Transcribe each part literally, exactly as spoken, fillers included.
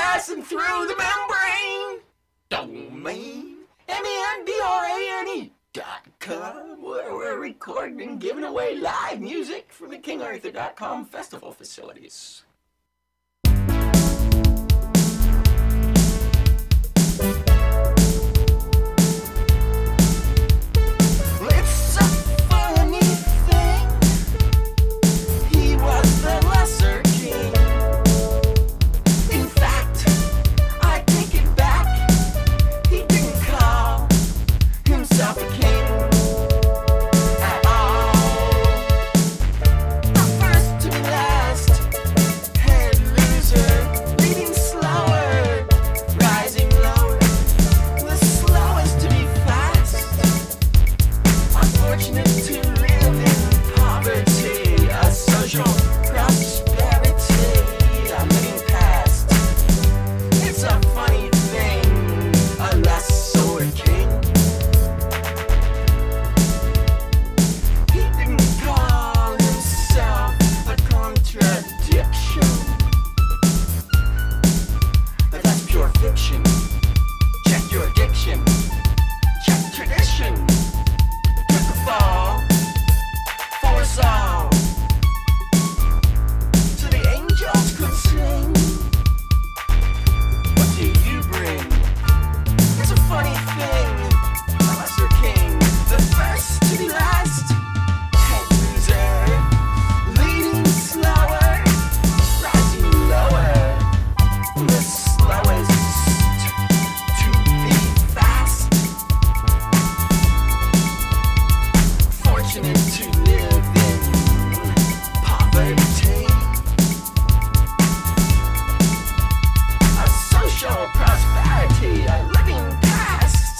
passing through the membrane. Domain, M E N D R A N E dot com, where we're recording and giving away live music from the King Arthur dot com festival facilities. It's a funny thing, he was the lesser king. In fact, I take it back, he didn't call himself a king at all. The first to be last, head loser, leading slower, rising lower, the slowest to be fast. Unfortunate to live in poverty, a social prosperity, I'm living past. It's a funny thing, a lesser king. He didn't call himself a contradiction, but that's pure fiction. Check your addiction, check tradition. Took a fall for us all, so the angels could sing. What do you bring? It's a funny thing, a lesser king, the first to be last, head loser, leading slower, rising lower, the slowest to be fast. Fortunate to live in poverty, a social prosperity, a living past.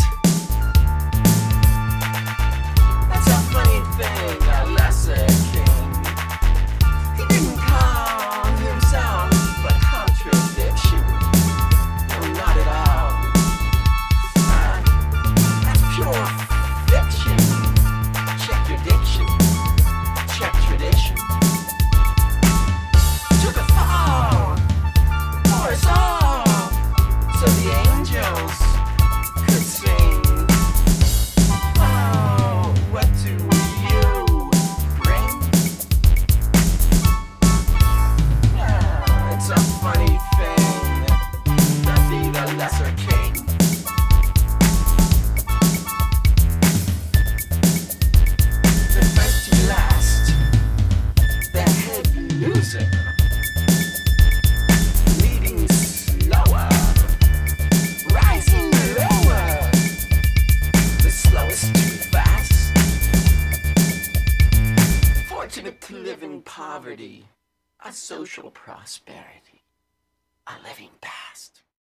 That's a funny thing, a lesser king. He didn't call himself a contradiction. No, not at all. Uh, that's pure fiction. Check your diction. Check tradition. Took a fall for us all, so the angels could sing. Oh, what do you bring? Ah, it's a funny thing to be the lesser king. The first to be last, the head loser, leading slower, rising lower, the slowest too fast. Fortunate to live in poverty, a social prosperity, a living past.